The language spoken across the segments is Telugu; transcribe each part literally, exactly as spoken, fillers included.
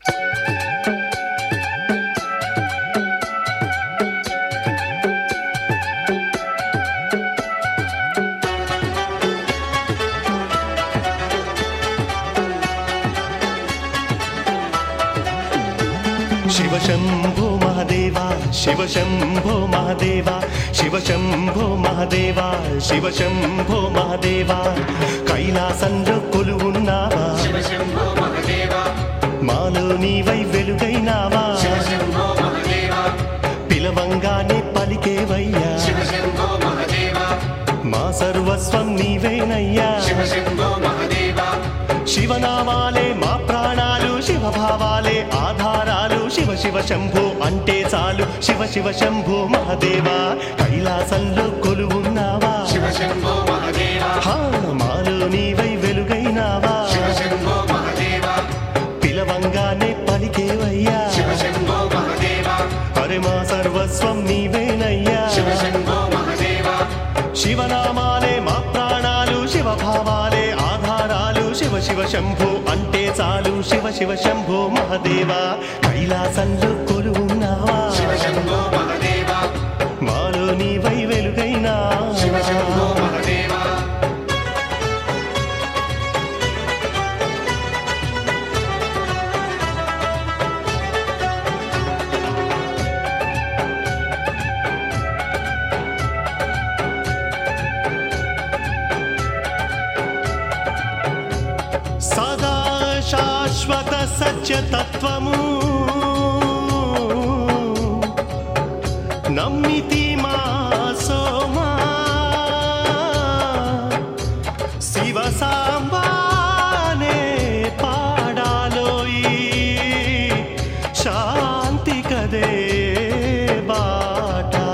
शिव शंभो महादेवा शिव शंभो महादेवा शिव शंभो महादेवा शिव शंभो महादेवा कैलासंलो కొలువున్నావా శివ శంభో మహాదేవా మాలో నీవై వెలుగైనావా శివ శంభో మహాదేవా పిలవంగానే పలికేవయ్యా శివ శంభో మహాదేవా మా సర్వస్వం నీవేనయ్యా శివ శంభో మహాదేవా శివనామాలే మా ప్రాణాలు శివ భావాలే ఆధారాలు శివ శివ శంభో అంటే చాలు శివ శివ శంభో మహాదేవా కైలాసంలో కొలువున్నావా శివ శంభో మహాదేవా మాలో నీవై వెలుగైనావా శివ శంభో మహాదేవా పిలవంగానే పలికేవయ్యా శివ శంభో మహాదేవా అరే మా సర్వస్వం నీవేనయ్యా శివ శంభో మహాదేవా శివనామాలే మా ప్రాణాలు శివ భావాలే ఆధారాలు శివ శివ శంభో అంటే చాలు శివ శివ శంభో మహాదేవా కైలాసంలో కొలువున్నావా శివ శంభో మహాదేవా మాలో నీవై వెలుగైనా శివ శంభో మహాదేవా సదా శాశ్వత సత్యతత్వము నమ్మితి మా సోమా శివ సాంబానే పాడాలోయి శాంతి కదే బాట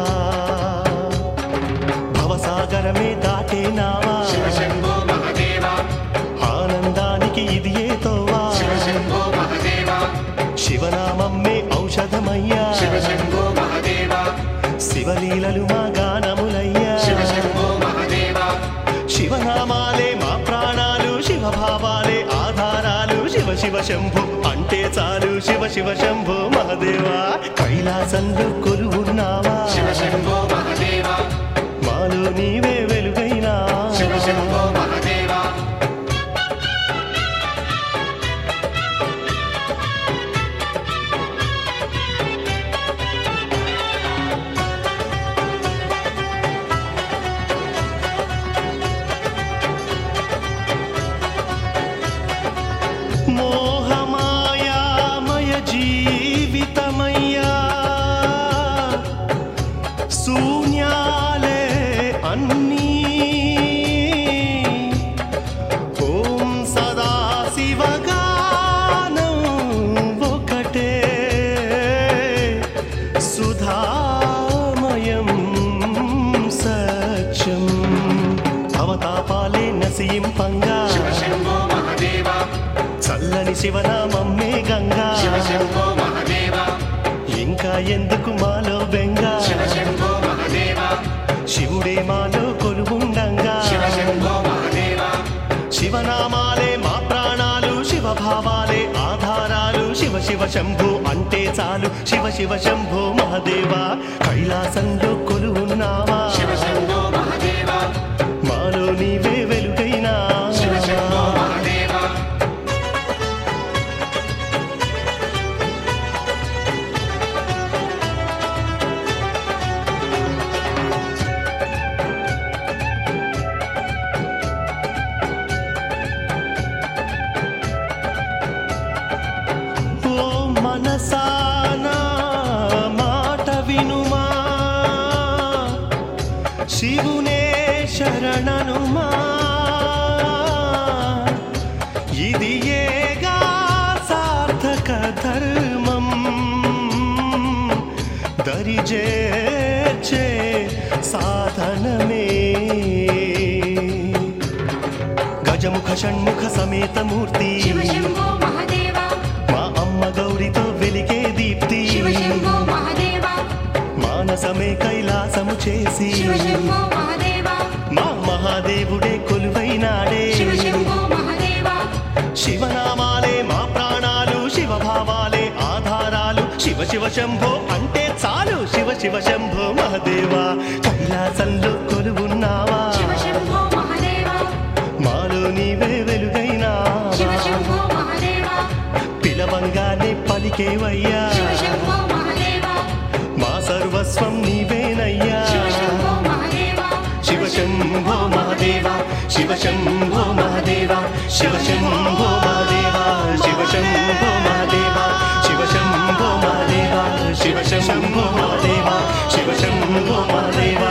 భవసాగరమే దాటేనావా శివ శంభో మహాదేవా ఆనందానికి ఇది ఏతోవా శివ శంభో మహాదేవా శివనామమ్మే ఔషధమయ్యా శివ శంభో మహాదేవా శివలీలలు మా గానములయ్యా శివ శంభో మహాదేవా శివనామాలే మా ప్రాణాలు శివ భావాలే ఆధారాలు శివ శివ శంభో అంటే చాలు శివ శివ శంభో మహాదేవా కైలాసంలో కొలువున్నావా శివ శంభో మహాదేవా మాలో నీవే వెలుగైనా శివ శంభో మహాదేవా మోహమాయామయ జీవితమయ్యా శూన్యాలే అన్నీ ఓం సదా శివగానం ఒకటే సుధామయం సత్యం అవతాపాలే నసింపంగా శివ శంభో మహాదేవా చల్లని శివనామమ్మే గంగా శివ శంభో మహాదేవా ఇంకా ఎందుకు మాలో బెంగా శివ శంభో మహాదేవా శివుడే మాలో కొలువుండంగా శివ శంభో మహాదేవా శివనామాలే మా ప్రాణాలు శివ భావాలే ఆధారాలు శివ శివ శంభో అంటే చాలు శివ శివ శంభో మహాదేవా కైలాసంలో కొలువున్నావా శివ శంభో మహాదేవా మాలో నీవే వెలుగైనా శివ శంభో మహాదేవా ఓ మనసానా మాట వినుమా శివునే శరణనుమా ఇది ఏగా సార్థక ధర్మం దరిజేర్చే సాధనమే గజముఖ షణ్ముఖ సమేత మూర్తి శివ శంభో మహాదేవా మా అమ్మ గౌరితో వెలిగే దీప్తి శివ శంభో మహాదేవా మానసమే కైలాసము చేసి శివ శంభో మహాదేవా మా మహాదేవుడే కొలువైనాడే శివ శంభో మహాదేవా శివనామాలే మా ప్రాణాలు శివ భావాలే శివ శివ శంభో అంటే చాలు శివ శివ శంభో మహదేవా కైలాసంలో కొలువున్నావా శివ శంభో మహాదేవా మాలో నీవే వెలుగైనా శివ శంభో మహాదేవా పిలవంగానే పలికేవయ్యా శివ శంభో మహాదేవా మా సర్వస్వం నీవేనయ్యా శివ శంభో మహాదేవా శివ శంభో మహదేవా శివ శంభో మహదేవా శివ శంభో మహదేవా శివ శంభో మహదేవా శివ శంభో మహదేవా శివ శంభో మహదేవా శివ శంభో మహదేవా